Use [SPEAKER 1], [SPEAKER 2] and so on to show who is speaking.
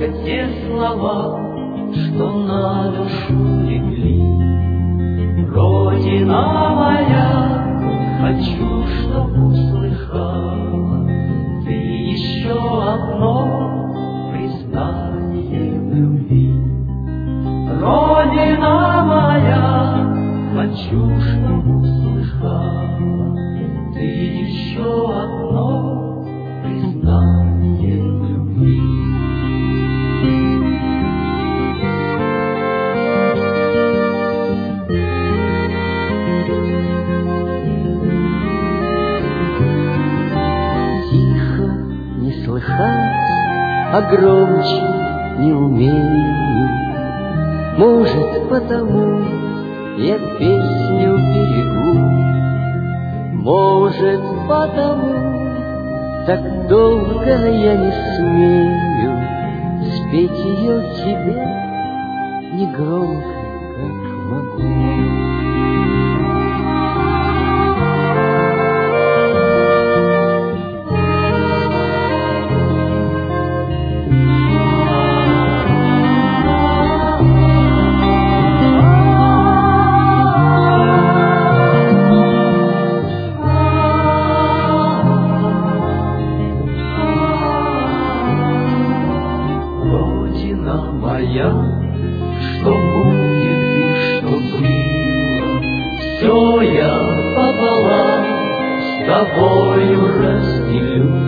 [SPEAKER 1] только те слова, что на душу легли. Родина моя, хочу, чтоб услыхала ты еще одно признание в любви. Родина моя, хочу, чтоб услыхала ты еще одно признание в любви.
[SPEAKER 2] А громче не умею. Может, потому я песню берегу. Может, потому так долго я не смею спеть ее тебе негромко, как могу.
[SPEAKER 1] Моя, что будет и что было, все я пополам с тобою разделю.